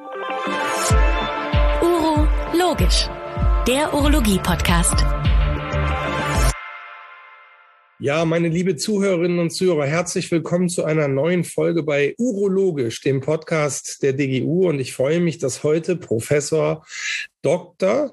Urologisch, der Urologie-Podcast. Ja, meine liebe Zuhörerinnen und Zuhörer, herzlich willkommen zu einer neuen Folge bei Urologisch, dem Podcast der DGU. Und ich freue mich, dass heute Professor Dr.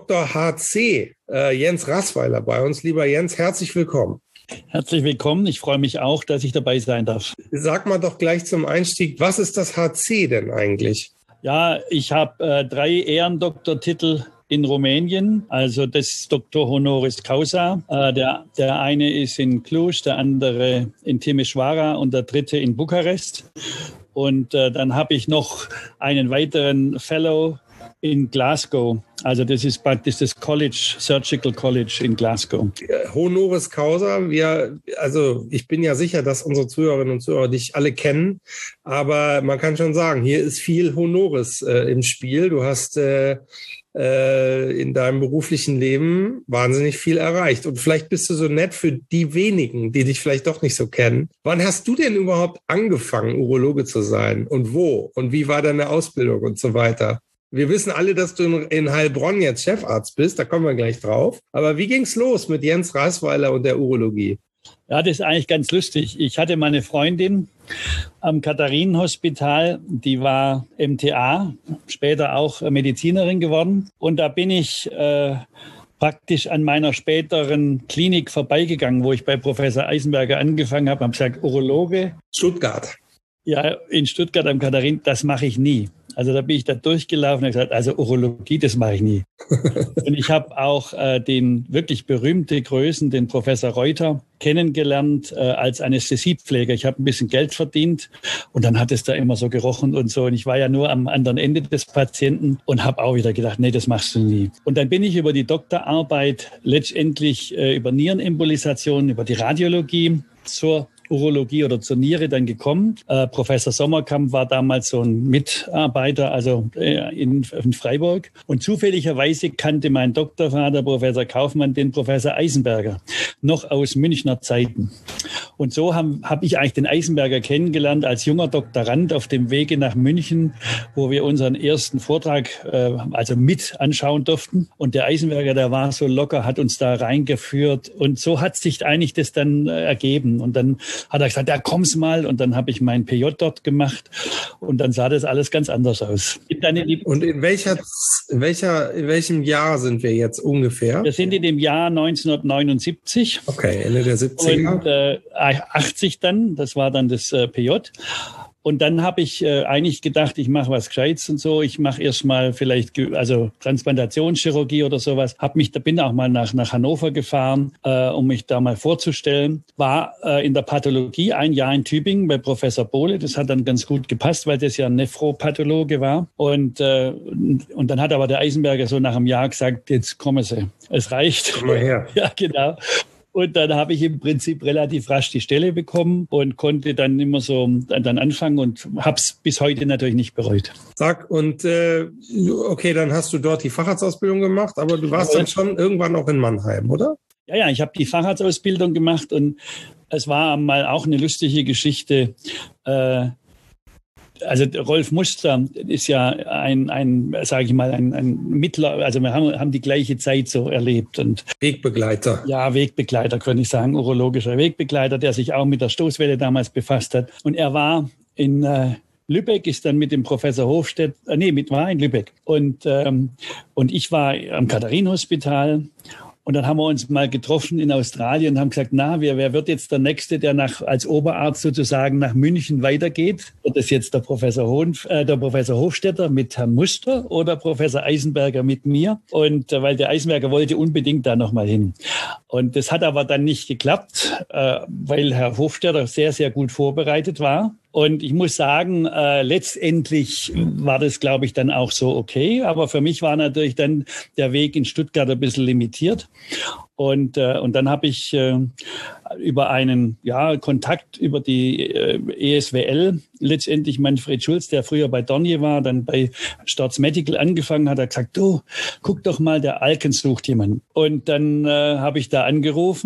HC Jens Raßweiler bei uns. Lieber Jens, herzlich willkommen. Herzlich willkommen. Ich freue mich auch, dass ich dabei sein darf. Sag mal doch gleich zum Einstieg, was ist das HC denn eigentlich? Ja, ich habe 3 Ehrendoktortitel in Rumänien, also das ist Doktor Honoris Causa. Der eine ist in Cluj, der andere in Timișoara und der dritte in Bukarest. Und dann habe ich noch einen weiteren Fellow in Glasgow. Also das ist praktisch das Surgical College in Glasgow. Honoris Causa, ich bin ja sicher, dass unsere Zuhörerinnen und Zuhörer dich alle kennen, aber man kann schon sagen, hier ist viel Honoris im Spiel. Du hast in deinem beruflichen Leben wahnsinnig viel erreicht. Und vielleicht bist du so nett für die wenigen, die dich vielleicht doch nicht so kennen. Wann hast du denn überhaupt angefangen, Urologe zu sein? Und wo? Und wie war deine Ausbildung und so weiter? Wir wissen alle, dass du in Heilbronn jetzt Chefarzt bist, da kommen wir gleich drauf. Aber wie ging's los mit Jens Raßweiler und der Urologie? Ja, das ist eigentlich ganz lustig. Ich hatte meine Freundin am Katharinenhospital, die war MTA, später auch Medizinerin geworden. Und da bin ich praktisch an meiner späteren Klinik vorbeigegangen, wo ich bei Professor Eisenberger angefangen habe. Ich habe gesagt, Urologe. Stuttgart. Ja, in Stuttgart am Katharin, das mache ich nie. Also da bin ich da durchgelaufen und gesagt, also Urologie, das mache ich nie. Und ich habe auch den wirklich berühmten Größen, den Professor Reuter, kennengelernt als Anästhesiepfleger. Ich habe ein bisschen Geld verdient und dann hat es da immer so gerochen und so. Und ich war ja nur am anderen Ende des Patienten und habe auch wieder gedacht, nee, das machst du nie. Und dann bin ich über die Doktorarbeit letztendlich über Nierenembolisation, über die Radiologie zur Urologie oder zur Niere dann gekommen. Professor Sommerkamp war damals so ein Mitarbeiter, also in Freiburg. Und zufälligerweise kannte mein Doktorvater, Professor Kaufmann, den Professor Eisenberger, noch aus Münchner Zeiten. Und so hab ich eigentlich den Eisenberger kennengelernt als junger Doktorand auf dem Wege nach München, wo wir unseren ersten Vortrag also mit anschauen durften. Und der Eisenberger, der war so locker, hat uns da reingeführt. Und so hat sich eigentlich das dann ergeben. Und dann hat er gesagt, ja, komm's mal. Und dann habe ich mein PJ dort gemacht. Und dann sah das alles ganz anders aus. Und in welchem Jahr sind wir jetzt ungefähr? Wir sind in dem Jahr 1979. Okay, Ende der 70er. Und 80 dann, das war dann das PJ. Und dann habe ich eigentlich gedacht, ich mache was Gescheites und so. Ich mache erstmal vielleicht Transplantationschirurgie oder sowas. Bin auch mal nach Hannover gefahren, um mich da mal vorzustellen. War in der Pathologie ein Jahr in Tübingen bei Professor Bohle. Das hat dann ganz gut gepasst, weil das ja ein Nephropathologe war. Und dann hat aber der Eisenberger so nach einem Jahr gesagt, jetzt kommen Sie, es reicht. Komm mal her. Ja, genau. Und dann habe ich im Prinzip relativ rasch die Stelle bekommen und konnte dann immer so dann anfangen und habe es bis heute natürlich nicht bereut. Sag, und okay, dann hast du dort die Facharztausbildung gemacht, aber du warst dann schon irgendwann auch in Mannheim, oder? Ja, ich habe die Facharztausbildung gemacht und es war mal auch eine lustige Geschichte. Also Rolf Muster ist ja ein Mittler, also wir haben die gleiche Zeit so erlebt. Und Wegbegleiter. Ja, Wegbegleiter, könnte ich sagen, urologischer Wegbegleiter, der sich auch mit der Stoßwelle damals befasst hat. Und er war in Lübeck, ist dann mit dem Professor Hofstedt, war in Lübeck. Und ich war am Katharinenhospital. Und dann haben wir uns mal getroffen in Australien und haben gesagt, wer wird jetzt der Nächste, der als Oberarzt sozusagen nach München weitergeht? Wird das jetzt der Professor Hofstetter mit Herrn Muster oder Professor Eisenberger mit mir? Und weil der Eisenberger wollte unbedingt da nochmal hin. Und das hat aber dann nicht geklappt, weil Herr Hofstetter sehr, sehr gut vorbereitet war. Und ich muss sagen, letztendlich war das, glaube ich, dann auch so okay. Aber für mich war natürlich dann der Weg in Stuttgart ein bisschen limitiert. Und dann habe ich über einen Kontakt über die ESWL letztendlich Manfred Schulz, der früher bei Dornier war, dann bei Storz Medical angefangen hat, gesagt, du, guck doch mal, der Alkens sucht jemanden. Und dann habe ich da angerufen.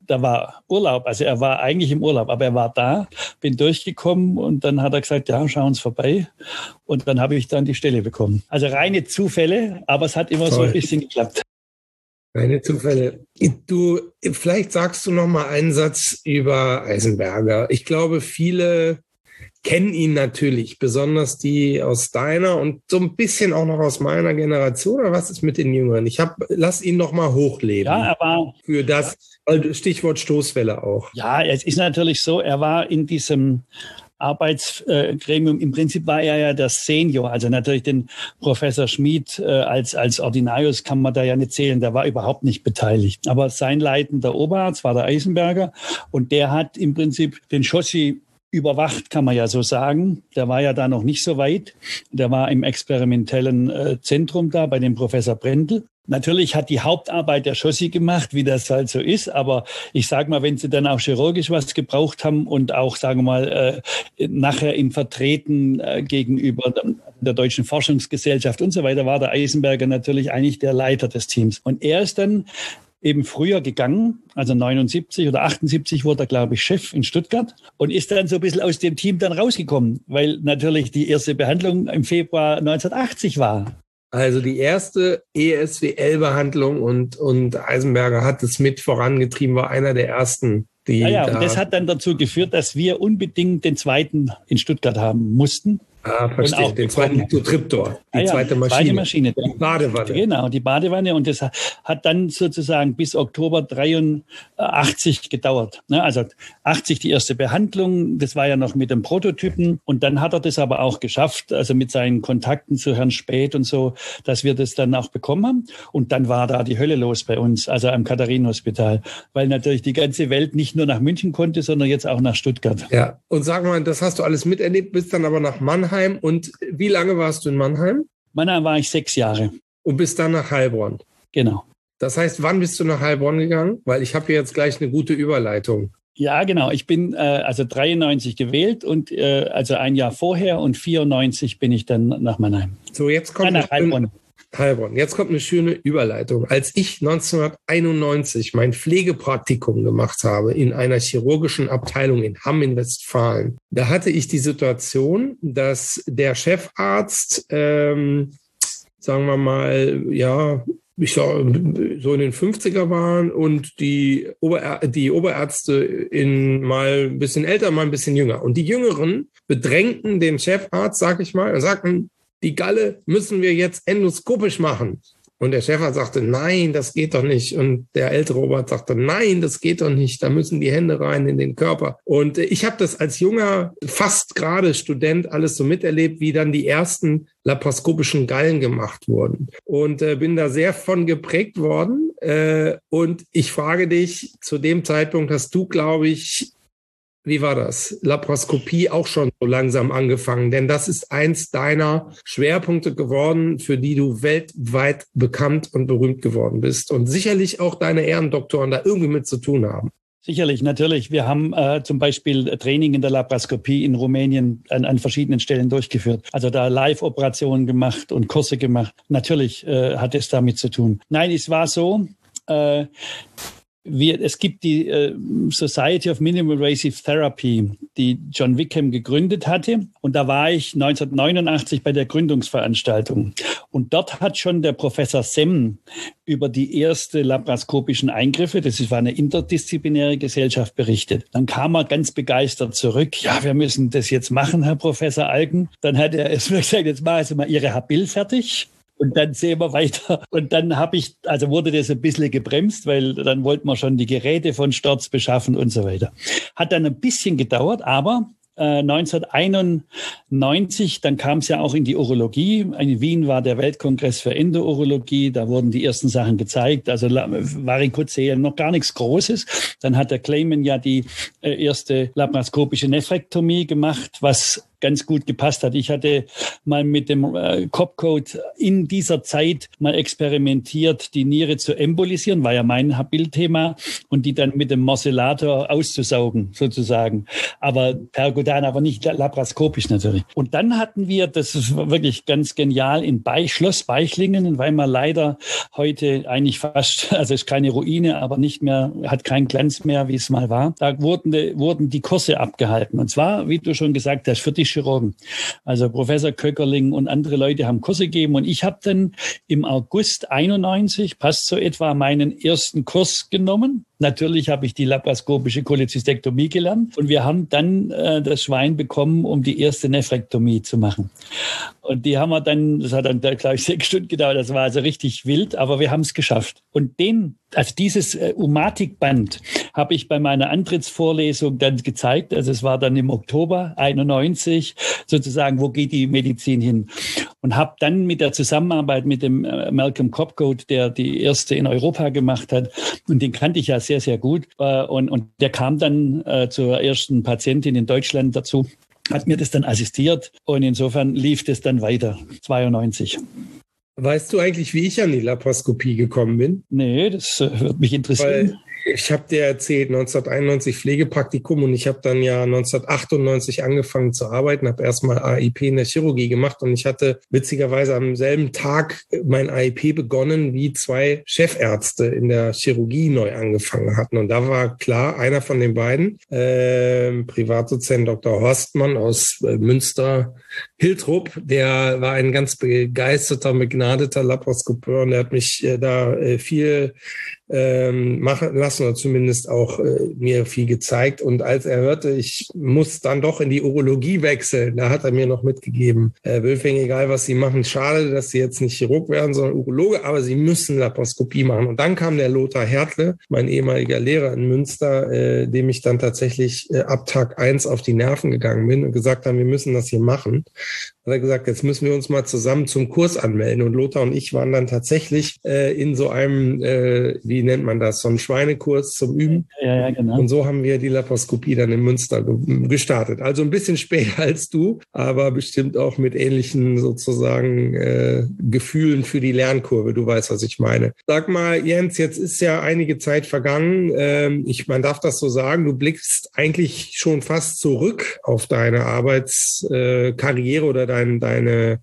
da war Urlaub, also er war eigentlich im Urlaub, aber er war da, bin durchgekommen und dann hat er gesagt, ja, schauen Sie vorbei. Und dann habe ich dann die Stelle bekommen. Also reine Zufälle, aber es hat immer so ein bisschen geklappt. Keine Zufälle. Vielleicht sagst du noch mal einen Satz über Eisenberger. Ich glaube, viele kennen ihn natürlich, besonders die aus deiner und so ein bisschen auch noch aus meiner Generation. Oder was ist mit den Jüngeren? Lass ihn noch mal hochleben. Ja, er war für das Stichwort Stoßwelle auch. Ja, es ist natürlich so, er war in diesem Arbeitsgremium. Im Prinzip war er ja der Senior, also natürlich den Professor Schmid als Ordinarius kann man da ja nicht zählen, der war überhaupt nicht beteiligt. Aber sein leitender Oberarzt war der Eisenberger und der hat im Prinzip den Schossi überwacht, kann man ja so sagen. Der war ja da noch nicht so weit. Der war im experimentellen Zentrum da bei dem Professor Brendel. Natürlich hat die Hauptarbeit der Schossi gemacht, wie das halt so ist. Aber ich sage mal, wenn sie dann auch chirurgisch was gebraucht haben und auch, sagen wir mal, nachher im Vertreten gegenüber der Deutschen Forschungsgesellschaft und so weiter, war der Eisenberger natürlich eigentlich der Leiter des Teams. Und er ist dann eben früher gegangen, also 79 oder 78 wurde er, glaube ich, Chef in Stuttgart und ist dann so ein bisschen aus dem Team dann rausgekommen, weil natürlich die erste Behandlung im Februar 1980 war. Also die erste ESWL-Behandlung und Eisenberger hat es mit vorangetrieben, war einer der ersten. Und das hat dann dazu geführt, dass wir unbedingt den zweiten in Stuttgart haben mussten. Verstehe. Den zweiten Triptor, die zweite Maschine. Die Badewanne. Genau, die Badewanne. Und das hat dann sozusagen bis Oktober 83 gedauert. Also 80 die erste Behandlung, das war ja noch mit dem Prototypen. Und dann hat er das aber auch geschafft, also mit seinen Kontakten zu Herrn Späth und so, dass wir das dann auch bekommen haben. Und dann war da die Hölle los bei uns, also am Katharinenhospital. Weil natürlich die ganze Welt nicht nur nach München konnte, sondern jetzt auch nach Stuttgart. Ja, und sag mal, das hast du alles miterlebt, bist dann aber nach Mannheim. Und wie lange warst du in Mannheim? Mannheim war ich 6 Jahre. Und bist dann nach Heilbronn? Genau. Das heißt, wann bist du nach Heilbronn gegangen? Weil ich habe hier jetzt gleich eine gute Überleitung. Ja, genau. Ich bin also 93 gewählt und also ein Jahr vorher und 94 bin ich dann nach Mannheim. So, jetzt kommt nach Heilbronn. Heilbronn. Jetzt kommt eine schöne Überleitung. Als ich 1991 mein Pflegepraktikum gemacht habe in einer chirurgischen Abteilung in Hamm in Westfalen, da hatte ich die Situation, dass der Chefarzt, sagen wir mal, ja, ich so in den 50er waren und die Oberärzte mal ein bisschen älter, mal ein bisschen jünger. Und die Jüngeren bedrängten den Chefarzt, sag ich mal, und sagten, die Galle müssen wir jetzt endoskopisch machen. Und der Chefarzt sagte, nein, das geht doch nicht. Und der ältere Oberarzt sagte, nein, das geht doch nicht. Da müssen die Hände rein in den Körper. Und ich habe das als junger, fast gerade Student alles so miterlebt, wie dann die ersten laparoskopischen Gallen gemacht wurden. Und bin da sehr von geprägt worden. Und ich frage dich, zu dem Zeitpunkt hast du, glaube ich, wie war das? Laparoskopie auch schon so langsam angefangen, denn das ist eins deiner Schwerpunkte geworden, für die du weltweit bekannt und berühmt geworden bist und sicherlich auch deine Ehrendoktoren da irgendwie mit zu tun haben. Sicherlich, natürlich. Wir haben zum Beispiel Training in der Laparoskopie in Rumänien an verschiedenen Stellen durchgeführt. Also da Live-Operationen gemacht und Kurse gemacht. Natürlich hat es damit zu tun. Nein, es war so, es gibt die Society of Minimal-Invasive Therapy, die John Wickham gegründet hatte. Und da war ich 1989 bei der Gründungsveranstaltung. Und dort hat schon der Professor Semm über die erste laparoskopischen Eingriffe, das war eine interdisziplinäre Gesellschaft, berichtet. Dann kam er ganz begeistert zurück. Ja, wir müssen das jetzt machen, Herr Professor Alken. Dann hat er es mir gesagt, jetzt machen Sie mal Ihre Habil fertig. Und dann sehen wir weiter. Und dann wurde das ein bisschen gebremst, weil dann wollten wir schon die Geräte von Storz beschaffen und so weiter. Hat dann ein bisschen gedauert, aber 1991, dann kam es ja auch in die Urologie. In Wien war der Weltkongress für Endourologie. Da wurden die ersten Sachen gezeigt. Also Varikozelen, noch gar nichts Großes. Dann hat der Clayman ja die erste laparoskopische Nephrektomie gemacht, was ganz gut gepasst hat. Ich hatte mal mit dem Copcode in dieser Zeit mal experimentiert, die Niere zu embolisieren, war ja mein Bildthema, und die dann mit dem Morcellator auszusaugen, sozusagen. Aber perkutan, aber nicht laparoskopisch natürlich. Und dann hatten wir, das war wirklich ganz genial, in Schloss Beichlingen in Weimar, leider heute eigentlich fast, also ist keine Ruine, aber nicht mehr, hat keinen Glanz mehr, wie es mal war. Da wurden die Kurse abgehalten. Und zwar, wie du schon gesagt hast, für die Chirurgen. Also Professor Köckerling und andere Leute haben Kurse gegeben. Und ich habe dann im August 91, passt so etwa, meinen ersten Kurs genommen. Natürlich habe ich die laparoskopische Cholecystektomie gelernt. Und wir haben dann das Schwein bekommen, um die erste Nephrektomie zu machen. Und die haben wir dann, das hat dann, glaube ich, 6 Stunden gedauert. Das war also richtig wild, aber wir haben es geschafft. Und dieses Umatic-Band habe ich bei meiner Antrittsvorlesung dann gezeigt. Also es war dann im Oktober 91 sozusagen, wo geht die Medizin hin? Und habe dann mit der Zusammenarbeit mit dem Malcolm Copcode, der die erste in Europa gemacht hat, und den kannte ich ja sehr, sehr gut, und der kam dann zur ersten Patientin in Deutschland dazu, hat mir das dann assistiert, und insofern lief das dann weiter, 92. Weißt du eigentlich, wie ich an die Laparoskopie gekommen bin? Nee, das würde mich interessieren. Weil ich habe dir erzählt, 1991 Pflegepraktikum, und ich habe dann ja 1998 angefangen zu arbeiten, habe erstmal AIP in der Chirurgie gemacht, und ich hatte witzigerweise am selben Tag mein AIP begonnen, wie 2 Chefärzte in der Chirurgie neu angefangen hatten. Und da war klar, einer von den beiden, Privatdozent Dr. Horstmann aus Münster, Hiltrup, der war ein ganz begeisterter, begnadeter Laparoskopeur, und der hat mich da viel machen lassen, oder zumindest auch mir viel gezeigt. Und als er hörte, ich muss dann doch in die Urologie wechseln, da hat er mir noch mitgegeben, Herr Wülfing, egal was Sie machen, schade, dass Sie jetzt nicht Chirurg werden, sondern Urologe, aber Sie müssen Laparoskopie machen. Und dann kam der Lothar Hertle, mein ehemaliger Lehrer in Münster, dem ich dann tatsächlich ab Tag 1 auf die Nerven gegangen bin und gesagt haben, wir müssen das hier machen. Hat er gesagt, jetzt müssen wir uns mal zusammen zum Kurs anmelden. Und Lothar und ich waren dann tatsächlich in so einem, wie nennt man das, so einem Schweinekurs zum Üben. Ja, genau. Und so haben wir die Laparoskopie dann in Münster gestartet. Also ein bisschen später als du, aber bestimmt auch mit ähnlichen sozusagen Gefühlen für die Lernkurve. Du weißt, was ich meine. Sag mal, Jens, jetzt ist ja einige Zeit vergangen. Man darf das so sagen, du blickst eigentlich schon fast zurück auf deine Arbeitskarriere oder dein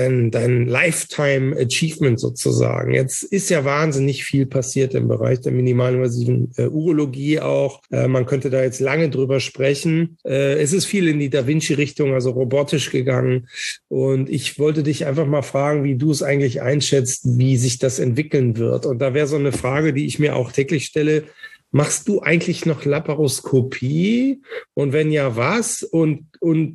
Lifetime Achievement sozusagen. Jetzt ist ja wahnsinnig viel passiert im Bereich der minimalinvasiven Urologie auch. Man könnte da jetzt lange drüber sprechen. Es ist viel in die Da Vinci-Richtung, also robotisch gegangen. Und ich wollte dich einfach mal fragen, wie du es eigentlich einschätzt, wie sich das entwickeln wird. Und da wäre so eine Frage, die ich mir auch täglich stelle. Machst du eigentlich noch Laparoskopie? Und wenn ja, was? Und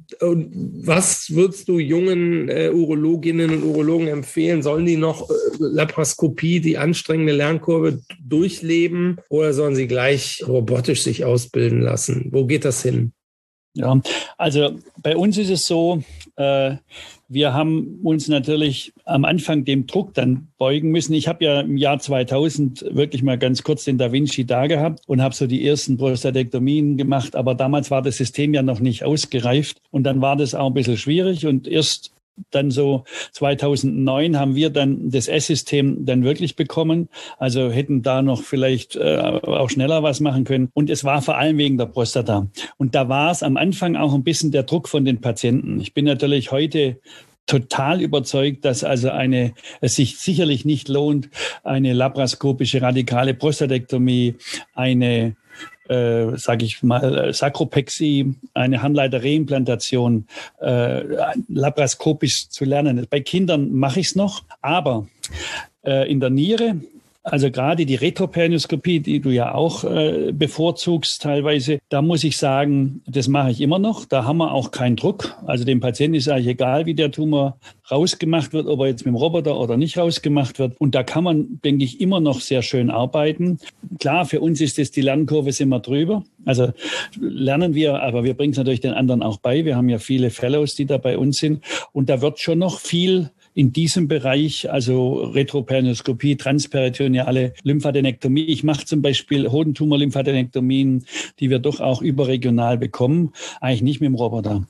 was würdest du jungen Urologinnen und Urologen empfehlen? Sollen die noch Laparoskopie, die anstrengende Lernkurve, durchleben? Oder sollen sie gleich robotisch sich ausbilden lassen? Wo geht das hin? Ja, also bei uns ist es so, wir haben uns natürlich am Anfang dem Druck dann beugen müssen. Ich habe ja im Jahr 2000 wirklich mal ganz kurz den Da Vinci da gehabt und habe so die ersten Prostatektomien gemacht. Aber damals war das System ja noch nicht ausgereift. Und dann war das auch ein bisschen schwierig. Und erst dann so 2009 haben wir dann das S-System dann wirklich bekommen. Also hätten da noch vielleicht auch schneller was machen können. Und es war vor allem wegen der Prostata. Und da war es am Anfang auch ein bisschen der Druck von den Patienten. Ich bin natürlich heute total überzeugt, dass also es sich sicherlich nicht lohnt, eine laparoskopische radikale Prostatektomie, eine sage ich mal, Sakropexie, eine Harnleiter-Reimplantation laparoskopisch zu lernen. Bei Kindern mache ich es noch, aber in der Niere, also gerade die Retroperioskopie, die du ja auch bevorzugst teilweise, da muss ich sagen, das mache ich immer noch. Da haben wir auch keinen Druck. Also dem Patienten ist eigentlich egal, wie der Tumor rausgemacht wird, ob er jetzt mit dem Roboter oder nicht rausgemacht wird. Und da kann man, denke ich, immer noch sehr schön arbeiten. Klar, für uns ist das, die Lernkurve sind wir drüber. Also lernen wir, aber wir bringen es natürlich den anderen auch bei. Wir haben ja viele Fellows, die da bei uns sind. Und da wird schon noch viel in diesem Bereich, also Retroperioskopie, transperitoneale Lymphadenektomie. Ich mache zum Beispiel Hodentumor-Lymphadenektomien, die wir doch auch überregional bekommen, eigentlich nicht mit dem Roboter.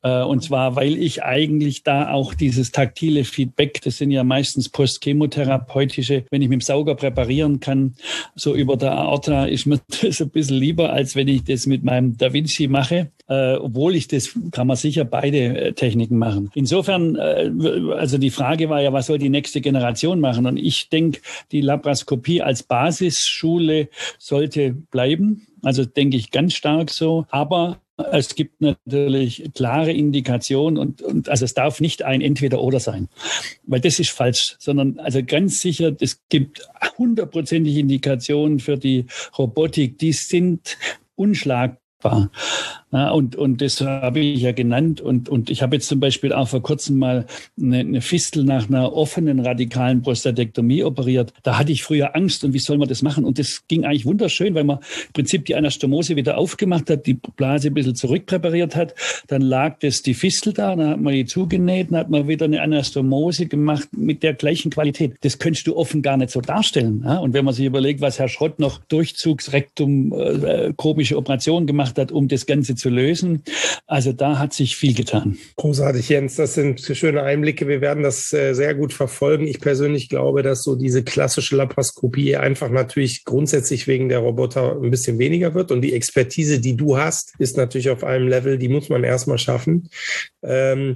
Und zwar, weil ich eigentlich da auch dieses taktile Feedback, das sind ja meistens postchemotherapeutische, wenn ich mit dem Sauger präparieren kann, so über der Aorta, ist mir das ein bisschen lieber, als wenn ich das mit meinem Da Vinci mache. Obwohl kann man sicher beide Techniken machen. Insofern, also die Frage war ja, was soll die nächste Generation machen? Und ich denke, die Laparoskopie als Basisschule sollte bleiben. Also denke ich ganz stark so. Aber es gibt natürlich klare Indikationen und also es darf nicht ein Entweder-Oder sein, weil das ist falsch, sondern also ganz sicher, es gibt 100%ige Indikationen für die Robotik, die sind unschlagbar. Ja, und das habe ich ja genannt. Und ich habe jetzt zum Beispiel auch vor kurzem mal eine Fistel nach einer offenen radikalen Prostatektomie operiert. Da hatte ich früher Angst. Und wie soll man das machen? Und das ging eigentlich wunderschön, weil man im Prinzip die Anastomose wieder aufgemacht hat, die Blase ein bisschen zurückpräpariert hat. Dann lag die Fistel da, dann hat man die zugenäht, dann hat man wieder eine Anastomose gemacht mit der gleichen Qualität. Das könntest du offen gar nicht so darstellen. Ja? Und wenn man sich überlegt, was Herr Schrott noch Durchzugsrektum, komische Operationen gemacht hat, um das Ganze zu lösen. Also da hat sich viel getan. Großartig, Jens. Das sind schöne Einblicke. Wir werden das sehr gut verfolgen. Ich persönlich glaube, dass so diese klassische Laparoskopie einfach natürlich grundsätzlich wegen der Roboter ein bisschen weniger wird. Und die Expertise, die du hast, ist natürlich auf einem Level, die muss man erstmal schaffen. Und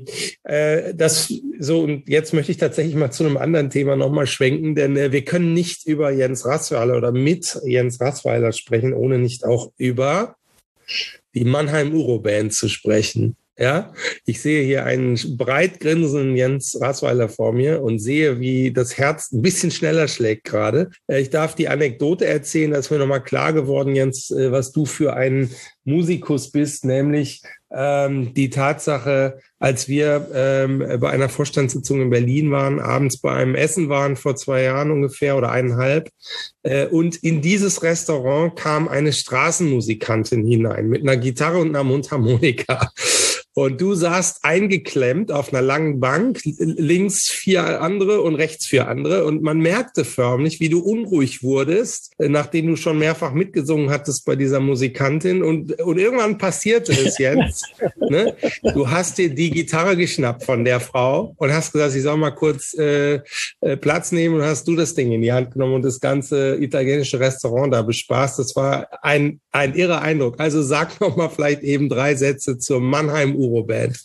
jetzt möchte ich tatsächlich mal zu einem anderen Thema nochmal schwenken, denn wir können nicht über Jens Raßweiler oder mit Jens Raßweiler sprechen, ohne nicht auch über die Mannheim Uroband zu sprechen. Ja, ich sehe hier einen breit grinsenden Jens Raßweiler vor mir und sehe, wie das Herz ein bisschen schneller schlägt gerade. Ich darf die Anekdote erzählen, dass mir nochmal klar geworden, Jens, was du für ein Musikus bist, nämlich die Tatsache, als wir bei einer Vorstandssitzung in Berlin waren, abends bei einem Essen waren, vor 2 Jahren ungefähr oder 1,5, und in dieses Restaurant kam eine Straßenmusikantin hinein mit einer Gitarre und einer Mundharmonika. Und du saßt eingeklemmt auf einer langen Bank, links 4 andere und rechts 4 andere. Und man merkte förmlich, wie du unruhig wurdest, nachdem du schon mehrfach mitgesungen hattest bei dieser Musikantin. Und irgendwann passierte es, Jens. Ne? Du hast dir die Gitarre geschnappt von der Frau und hast gesagt, ich soll mal kurz Platz nehmen, und hast du das Ding in die Hand genommen und das ganze italienische Restaurant da bespaßt. Das war ein irrer Eindruck. Also sag noch mal vielleicht eben 3 Sätze zur Mannheim Uroband.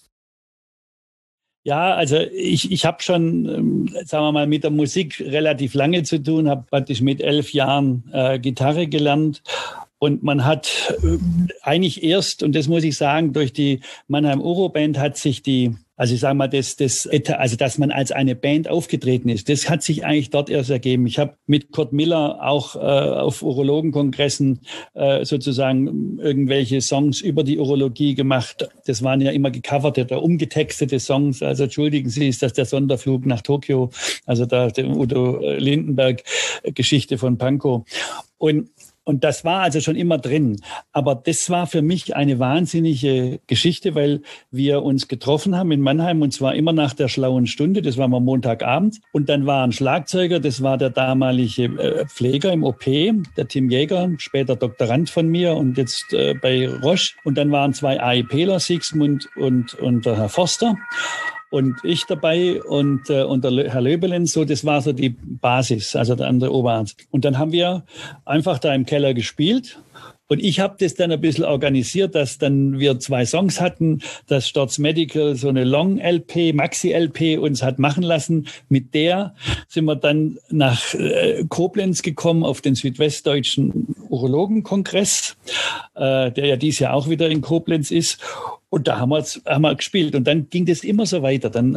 Ja, also ich habe schon, sagen wir mal, mit der Musik relativ lange zu tun, habe praktisch mit 11 Jahren Gitarre gelernt. Und man hat eigentlich erst, und das muss ich sagen, durch die Mannheim Uroband hat sich also ich sage mal, also dass man als eine Band aufgetreten ist, das hat sich eigentlich dort erst ergeben. Ich habe mit Kurt Miller auch auf Urologenkongressen sozusagen irgendwelche Songs über die Urologie gemacht. Das waren ja immer gecoverte oder umgetextete Songs. Also entschuldigen Sie, ist das der Sonderflug nach Tokio? Also da der Udo Lindenberg-Geschichte von Pankow. Und das war also schon immer drin. Aber das war für mich eine wahnsinnige Geschichte, weil wir uns getroffen haben in Mannheim, und zwar immer nach der schlauen Stunde. Das war mal Montagabend. Und dann war ein Schlagzeuger, das war der damalige Pfleger im OP, der Tim Jäger, später Doktorand von mir und jetzt bei Roche. Und dann waren 2 AIPler, Siegmund und der Herr Forster. Und ich dabei und der Herr Löbelin, so, das war so die Basis, also der andere Oberarzt. Und dann haben wir einfach da im Keller gespielt. Und ich habe das dann ein bisschen organisiert, dass dann wir 2 Songs hatten, dass Storz Medical so eine Long-LP, Maxi-LP uns hat machen lassen. Mit der sind wir dann nach Koblenz gekommen auf den Südwestdeutschen Urologenkongress, der ja dieses Jahr auch wieder in Koblenz ist. Und da haben wir gespielt. Und dann ging das immer so weiter. Dann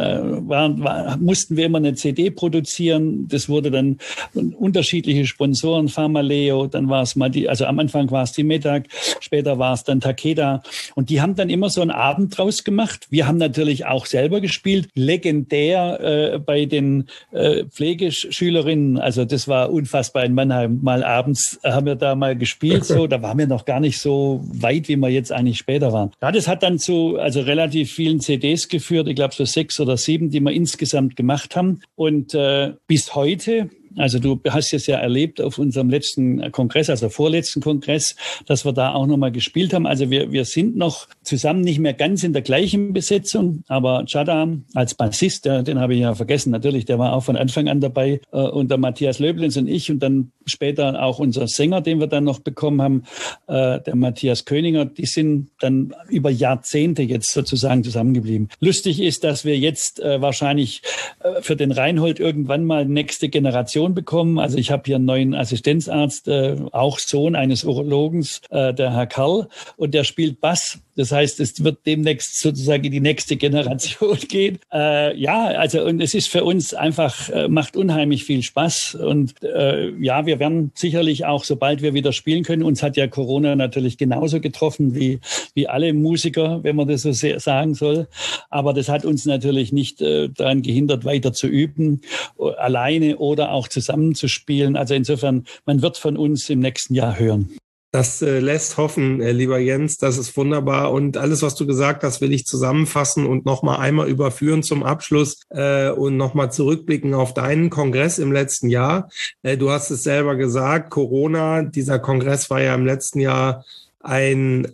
mussten wir immer eine CD produzieren. Das wurde dann unterschiedliche Sponsoren, Pharmaleo, dann war es mal also am Anfang war es die Metag, später war es dann Takeda. Und die haben dann immer so einen Abend draus gemacht. Wir haben natürlich auch selber gespielt. Legendär bei den Pflegeschülerinnen. Also das war unfassbar in Mannheim. Mal abends haben wir da mal gespielt. So, da waren wir noch gar nicht so weit, wie wir jetzt eigentlich später waren. Ja, das hat dann zu relativ vielen CDs geführt. Ich glaube so 6 oder 7, die wir insgesamt gemacht haben. Und bis heute Also du hast es ja erlebt auf unserem letzten Kongress, also vorletzten Kongress, dass wir da auch nochmal gespielt haben. Also wir sind noch zusammen, nicht mehr ganz in der gleichen Besetzung, aber Chada als Bassist, den habe ich ja vergessen, natürlich, der war auch von Anfang an dabei, und der Matthias Löblins und ich und dann später auch unser Sänger, den wir dann noch bekommen haben, der Matthias Köninger, die sind dann über Jahrzehnte jetzt sozusagen zusammengeblieben. Lustig ist, dass wir jetzt wahrscheinlich für den Reinhold irgendwann mal nächste Generation bekommen. Also ich habe hier einen neuen Assistenzarzt, auch Sohn eines Urologens, der Herr Karl, und der spielt Bass. Das heißt, es wird demnächst sozusagen in die nächste Generation gehen. Und es ist für uns einfach, macht unheimlich viel Spaß. Und wir werden sicherlich auch, sobald wir wieder spielen können, uns hat ja Corona natürlich genauso getroffen wie alle Musiker, wenn man das so sagen soll. Aber das hat uns natürlich nicht daran gehindert, weiter zu üben, alleine oder auch zusammen zu spielen. Also insofern, man wird von uns im nächsten Jahr hören. Das lässt hoffen, lieber Jens, das ist wunderbar. Und alles, was du gesagt hast, will ich zusammenfassen und nochmal einmal überführen zum Abschluss und nochmal zurückblicken auf deinen Kongress im letzten Jahr. Du hast es selber gesagt, Corona, dieser Kongress war ja im letzten Jahr ein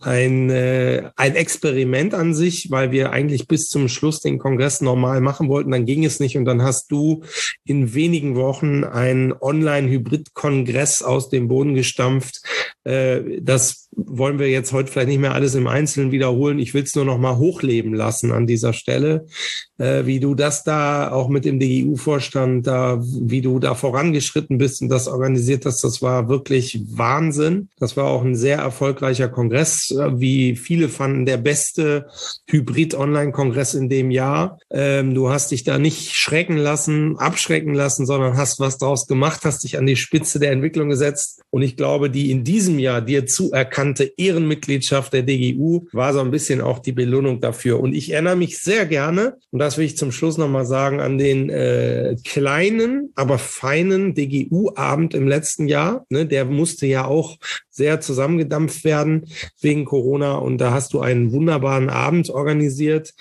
Experiment an sich, weil wir eigentlich bis zum Schluss den Kongress normal machen wollten. Dann ging es nicht und dann hast du in wenigen Wochen einen Online-Hybrid-Kongress aus dem Boden gestampft. Das wollen wir jetzt heute vielleicht nicht mehr alles im Einzelnen wiederholen. Ich will es nur noch mal hochleben lassen an dieser Stelle, wie du das da auch mit dem DGU-Vorstand, wie du da vorangeschritten bist und das organisiert hast. Das war wirklich Wahnsinn. Das war auch ein sehr erfolgreicher Kongress, wie viele fanden, der beste Hybrid-Online-Kongress in dem Jahr. Du hast dich da nicht abschrecken lassen, sondern hast was draus gemacht, hast dich an die Spitze der Entwicklung gesetzt. Und ich glaube, die in diesem Jahr dir zuerkannte Ehrenmitgliedschaft der DGU war so ein bisschen auch die Belohnung dafür. Und ich erinnere mich sehr gerne, und das will ich zum Schluss nochmal sagen, an den kleinen, aber feinen DGU-Abend im letzten Jahr. Ne, der musste ja auch sehr zusammengedampft werden wegen Corona. Und da hast du einen wunderbaren Abend organisiert.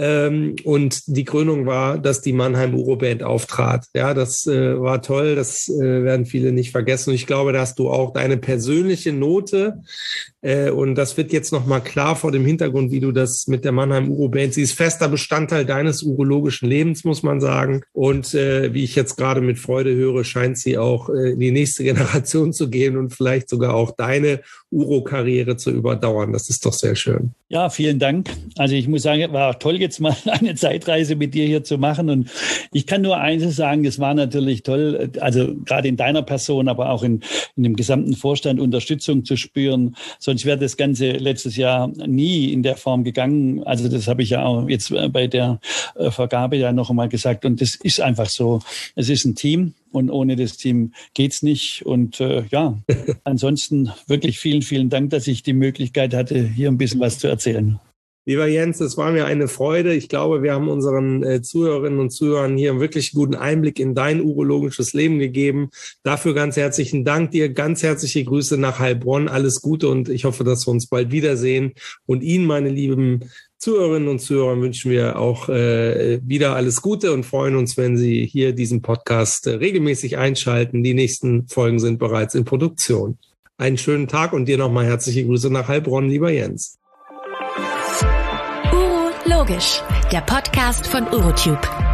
Und die Krönung war, dass die Mannheim Uroband auftrat. Ja, das war toll. Das werden viele nicht vergessen. Und ich glaube, da hast du auch deine persönliche Note. Und das wird jetzt nochmal klar vor dem Hintergrund, wie du das mit der Mannheim Uroband, sie ist fester Bestandteil deines urologischen Lebens, muss man sagen. Und wie ich jetzt gerade mit Freude höre, scheint sie auch in die nächste Generation zu gehen und vielleicht sogar auch deine Uro-Karriere zu überdauern. Das ist doch sehr schön. Ja, vielen Dank. Also ich muss sagen, war toll, jetzt mal eine Zeitreise mit dir hier zu machen. Und ich kann nur eines sagen, es war natürlich toll, also gerade in deiner Person, aber auch in dem gesamten Vorstand Unterstützung zu spüren. Sonst wäre das Ganze letztes Jahr nie in der Form gegangen. Also das habe ich ja auch jetzt bei der Vergabe ja noch einmal gesagt. Und das ist einfach so. Es ist ein Team. Und ohne das Team geht's nicht. Und ansonsten wirklich vielen, vielen Dank, dass ich die Möglichkeit hatte, hier ein bisschen was zu erzählen. Lieber Jens, es war mir eine Freude. Ich glaube, wir haben unseren Zuhörerinnen und Zuhörern hier einen wirklich guten Einblick in dein urologisches Leben gegeben. Dafür ganz herzlichen Dank dir. Ganz herzliche Grüße nach Heilbronn. Alles Gute und ich hoffe, dass wir uns bald wiedersehen. Und Ihnen, meine lieben Zuhörerinnen und Zuhörer, wünschen wir auch wieder alles Gute und freuen uns, wenn Sie hier diesen Podcast regelmäßig einschalten. Die nächsten Folgen sind bereits in Produktion. Einen schönen Tag und dir nochmal herzliche Grüße nach Heilbronn, lieber Jens. Urologisch, der Podcast von Urotube.